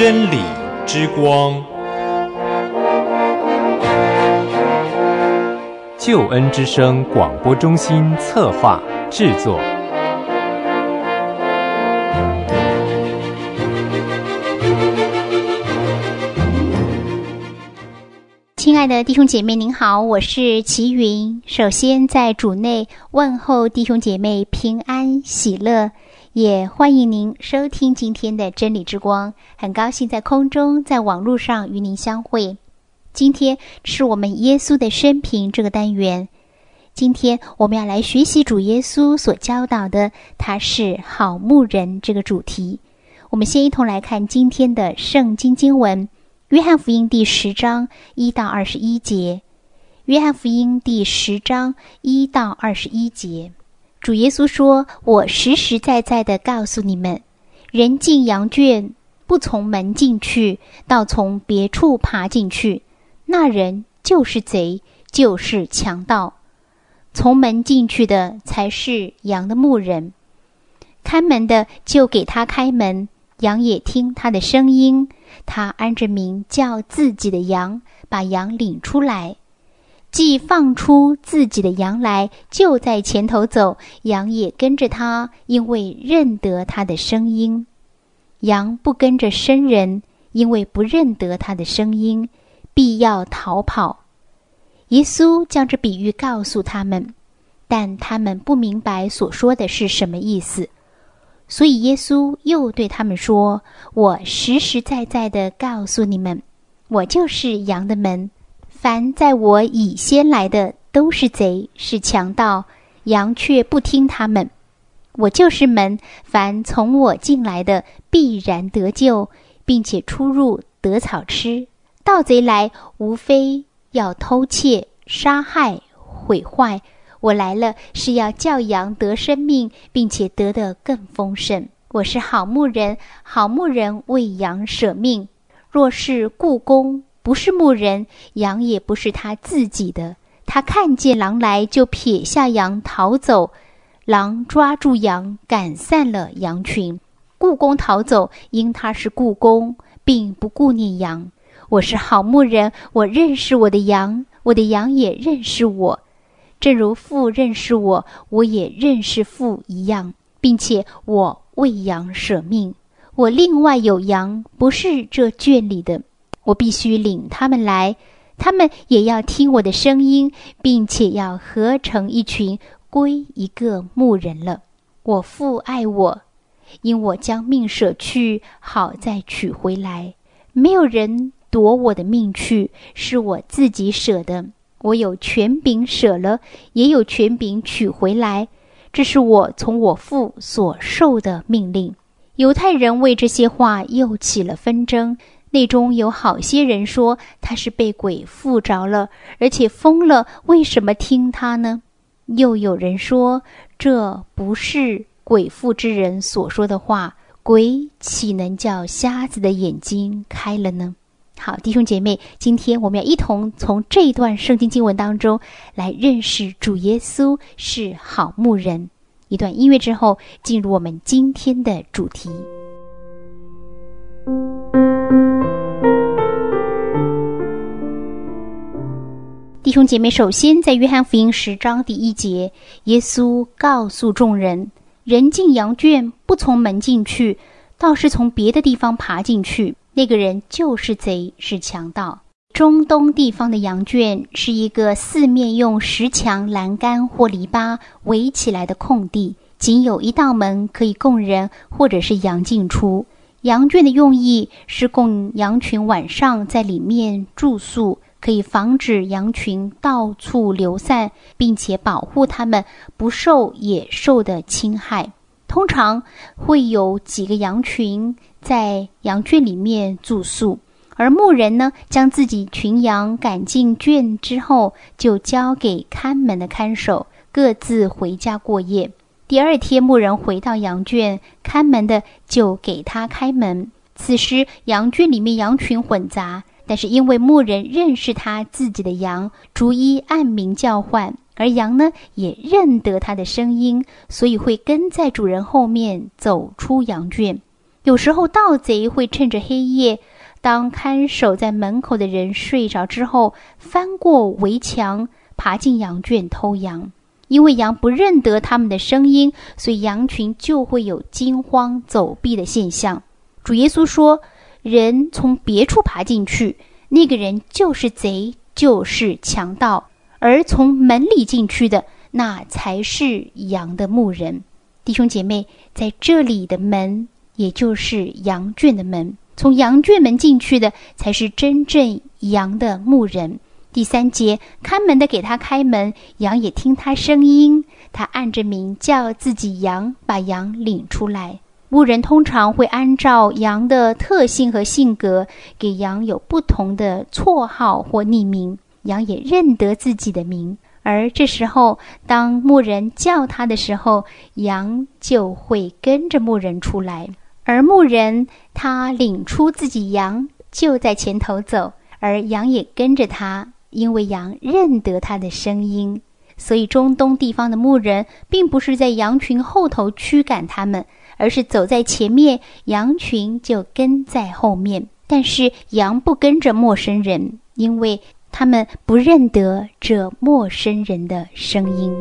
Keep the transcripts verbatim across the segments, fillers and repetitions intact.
真理之光， 救恩之声广播中心策划制作。 亲爱的弟兄姐妹您好，我是齐云。首先在主内问候弟兄姐妹平安喜乐，也欢迎您收听今天的真理之光。很高兴在空中在网络上与您相会。今天是我们耶稣的生平这个单元，今天我们要来学习主耶稣所教导的他是好牧人这个主题。我们先一同来看今天的圣经经文，约翰福音第十章一到二十一节。约翰福音第十章一到二十一节，主耶稣说：我实实在在地告诉你们，人进羊圈不从门进去，倒从别处爬进去，那人就是贼，就是强盗。从门进去的才是羊的牧人，看门的就给他开门，羊也听他的声音，他按着名叫自己的羊，把羊领出来。既放出自己的羊来，就在前头走，羊也跟着他，因为认得他的声音。羊不跟着生人，因为不认得他的声音，必要逃跑。耶稣将这比喻告诉他们，但他们不明白所说的是什么意思。所以耶稣又对他们说：我实实在在地告诉你们，我就是羊的门。凡在我以先来的都是贼，是强盗，羊却不听他们。我就是门，凡从我进来的必然得救，并且出入得草吃。盗贼来，无非要偷窃、杀害、毁坏。我来了，是要叫羊得生命，并且得得更丰盛。我是好牧人，好牧人为羊舍命。若是雇工不是牧人，羊也不是他自己的。他看见狼来，就撇下羊逃走。狼抓住羊，赶散了羊群。雇工逃走，因他是雇工，并不顾念羊。我是好牧人，我认识我的羊，我的羊也认识我。正如父认识我，我也认识父一样，并且我为羊舍命。我另外有羊，不是这圈里的，我必须领他们来，他们也要听我的声音，并且要合成一群，归一个牧人了。我父爱我，因我将命舍去，好再取回来。没有人夺我的命去，是我自己舍的。我有权柄舍了，也有权柄取回来，这是我从我父所受的命令。犹太人为这些话又起了纷争，内中有好些人说他是被鬼附着了，而且疯了，为什么听他呢？又有人说，这不是鬼附之人所说的话，鬼岂能叫瞎子的眼睛开了呢？好，弟兄姐妹，今天我们要一同从这一段圣经经文当中来认识主耶稣是好牧人。一段音乐之后，进入我们今天的主题。弟兄姐妹，首先在约翰福音十章第一节，耶稣告诉众人，人进羊圈不从门进去，倒是从别的地方爬进去，那个人就是贼，是强盗。中东地方的羊圈是一个四面用石墙、栏杆或篱笆围起来的空地，仅有一道门可以供人或者是羊进出。羊圈的用意是供羊群晚上在里面住宿，可以防止羊群到处流散，并且保护它们不受野兽的侵害。通常会有几个羊群在羊圈里面住宿，而牧人呢，将自己群羊赶进圈之后，就交给看门的看守，各自回家过夜。第二天牧人回到羊圈，看门的就给他开门。此时羊圈里面羊群混杂，但是因为牧人认识他自己的羊，逐一按名叫唤，而羊呢也认得他的声音，所以会跟在主人后面走出羊圈。 有时候盗贼会趁着黑夜，当看守在门口的人睡着之后，翻过围墙，爬进羊圈偷羊。因为羊不认得他们的声音，所以羊群就会有惊慌走避的现象。主耶稣说，人从别处爬进去，那个人就是贼，就是强盗，而从门里进去的，那才是羊的牧人。弟兄姐妹，在这里的门也就是羊圈的门，从羊圈门进去的才是真正羊的牧人。第三节，看门的给他开门，羊也听他声音，他按着名叫自己羊，把羊领出来。牧人通常会按照羊的特性和性格，给羊有不同的绰号或匿名，羊也认得自己的名。而这时候，当牧人叫他的时候，羊就会跟着牧人出来。而牧人他领出自己羊，就在前头走，而羊也跟着他，因为羊认得他的声音。所以中东地方的牧人并不是在羊群后头驱赶他们，而是走在前面，羊群就跟在后面。但是羊不跟着陌生人，因为他们不认得这陌生人的声音。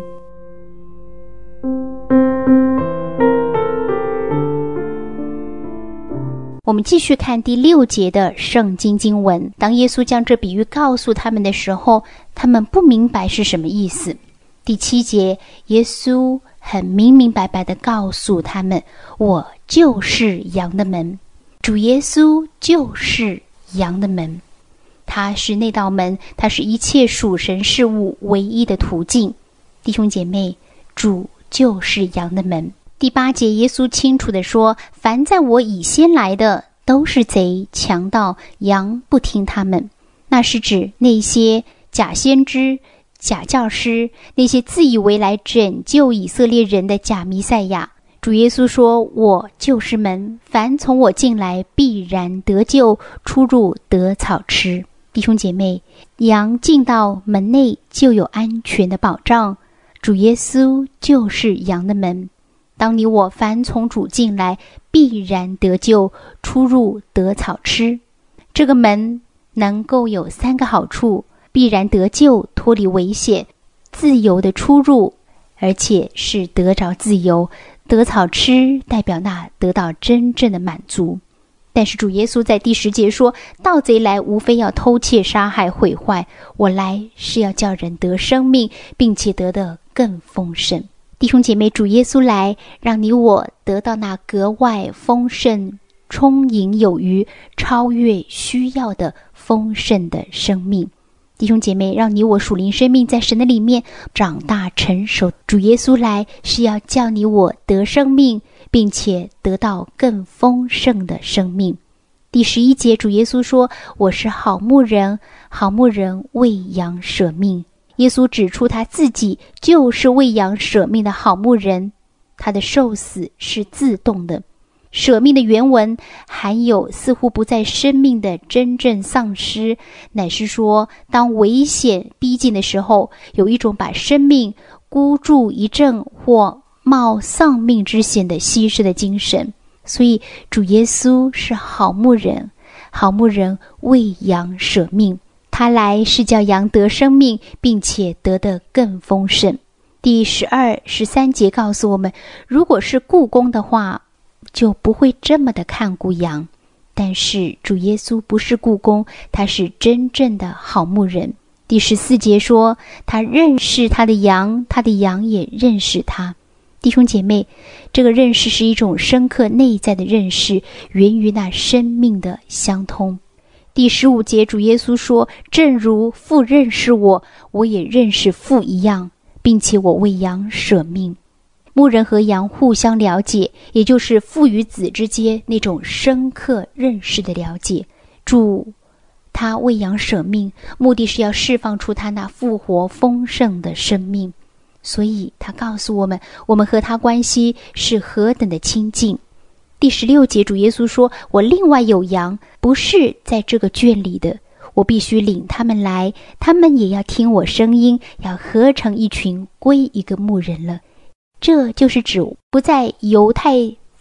我们继续看第六节的圣经经文。当耶稣将这比喻告诉他们的时候，他们不明白是什么意思。第七节，耶稣很明明白白地告诉他们，我就是羊的门。主耶稣就是羊的门，他是那道门，他是一切属神事物唯一的途径。弟兄姐妹，主就是羊的门。第八节，耶稣清楚地说，凡在我以先来的都是贼强盗，羊不听他们。那是指那些假先知、假教师，那些自以为来拯救以色列人的假弥赛亚。主耶稣说，我就是门，凡从我进来必然得救，出入得草吃。弟兄姐妹，羊进到门内就有安全的保障，主耶稣就是羊的门。当你我凡从主进来，必然得救，出入得草吃。这个门能够有三个好处：必然得救，脱离危险；自由的出入，而且是得着自由；得草吃，代表那得到真正的满足。但是主耶稣在第十节说，盗贼来无非要偷窃、杀害、毁坏，我来是要叫人得生命，并且得得更丰盛。弟兄姐妹，主耶稣来让你我得到那格外丰盛、充盈有余、超越需要的丰盛的生命。弟兄姐妹，让你我属灵生命在神的里面长大成熟。主耶稣来是要叫你我得生命，并且得到更丰盛的生命。第十一节，主耶稣说，我是好牧人，好牧人为羊舍命。耶稣指出他自己就是为羊舍命的好牧人，他的受死是自动的。舍命的原文含有似乎不在生命的真正丧失，乃是说当危险逼近的时候，有一种把生命孤注一掷或冒丧命之险的牺牲的精神。所以主耶稣是好牧人，好牧人为羊舍命，他来是叫羊得生命，并且得得更丰盛。第十二、十三节告诉我们，如果是雇工的话，就不会这么的看顾羊。但是主耶稣不是雇工，他是真正的好牧人。第十四节说，他认识他的羊，他的羊也认识他。弟兄姐妹，这个认识是一种深刻内在的认识，源于那生命的相通。第十五节，主耶稣说，正如父认识我，我也认识父一样，并且我为羊舍命。牧人和羊互相了解，也就是父与子之间那种深刻认识的了解。主他为羊舍命，目的是要释放出他那复活丰盛的生命，所以他告诉我们，我们和他关系是何等的亲近。第十六节，主耶稣说，我另外有羊，不是在这个圈里的，我必须领他们来，他们也要听我声音，要合成一群，归一个牧人了。这就是指不在犹太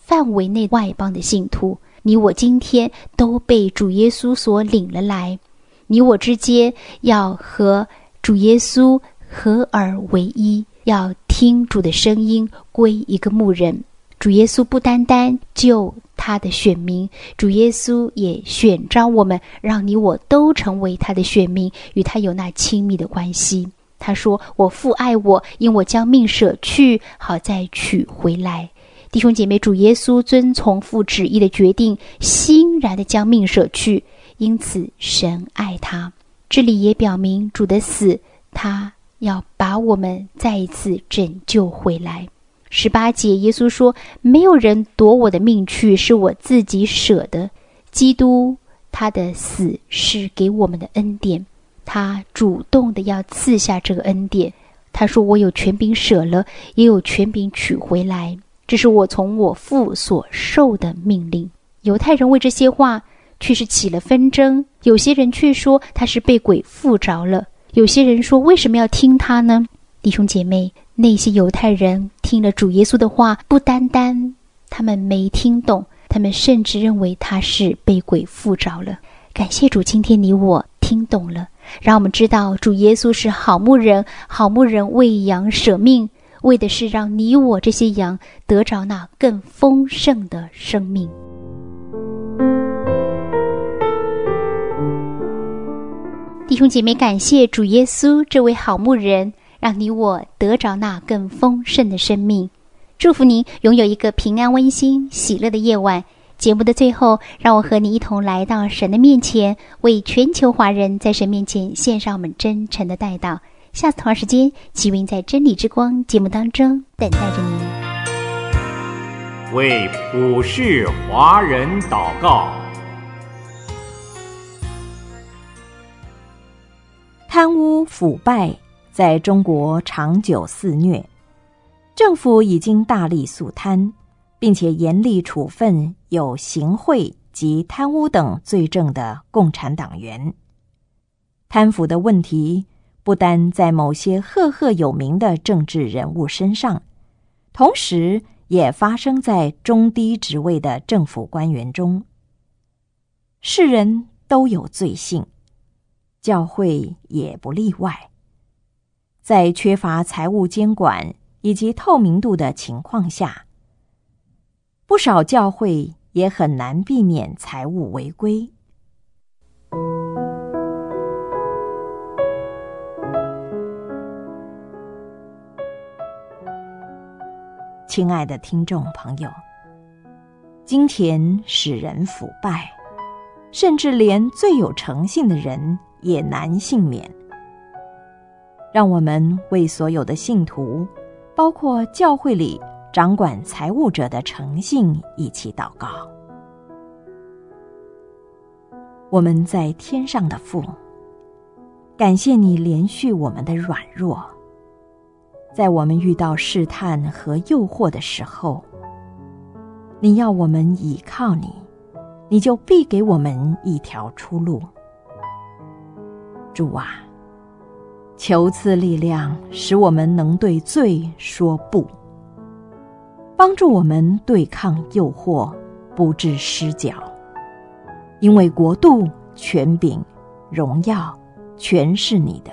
范围内外邦的信徒，你我今天都被主耶稣所领了来，你我之间要和主耶稣合而为一，要听主的声音，归一个牧人。主耶稣不单单救他的选民，主耶稣也选召我们，让你我都成为他的选民，与他有那亲密的关系。他说，我父爱我，因我将命舍去，好再取回来。弟兄姐妹，主耶稣遵从父旨意的决定，欣然地将命舍去，因此神爱他。这里也表明主的死，他要把我们再一次拯救回来。十八节，耶稣说，没有人夺我的命去，是我自己舍的。基督他的死是给我们的恩典，他主动的要赐下这个恩典。他说，我有权柄舍了，也有权柄取回来，这是我从我父所受的命令。犹太人为这些话却是起了纷争，有些人却说他是被鬼附着了，有些人说为什么要听他呢？弟兄姐妹，那些犹太人听了主耶稣的话，不单单他们没听懂，他们甚至认为他是被鬼附着了。感谢主，今天你我听懂了，让我们知道主耶稣是好牧人，好牧人为羊舍命，为的是让你我这些羊得着那更丰盛的生命。弟兄姐妹，感谢主耶稣这位好牧人，让你我得着那更丰盛的生命。祝福您拥有一个平安温馨喜乐的夜晚。节目的最后，让我和你一同来到神的面前，为全球华人在神面前献上我们真诚的代祷。下次同样时间，齐云在真理之光节目当中等待着您。 为普世华人祷告。 贪污腐败在中国长久肆虐，政府已经大力肃贪，并且严厉处分有行贿及贪污等罪证的共产党员。贪腐的问题不单在某些赫赫有名的政治人物身上，同时也发生在中低职位的政府官员中。世人都有罪性，教会也不例外。在缺乏财务监管以及透明度的情况下，不少教会也很难避免财务违规。亲爱的听众朋友，金钱使人腐败，甚至连最有诚信的人也难幸免。让我们为所有的信徒，包括教会里掌管财务者的诚信一起祷告。我们在天上的父，感谢你怜恤我们的软弱，在我们遇到试探和诱惑的时候，你要我们倚靠你，你就必给我们一条出路。主啊，求赐力量，使我们能对罪说不，帮助我们对抗诱惑，不致失脚。因为国度、权柄、荣耀，全是你的。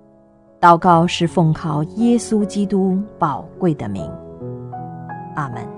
祷告是奉靠耶稣基督宝贵的名。阿们。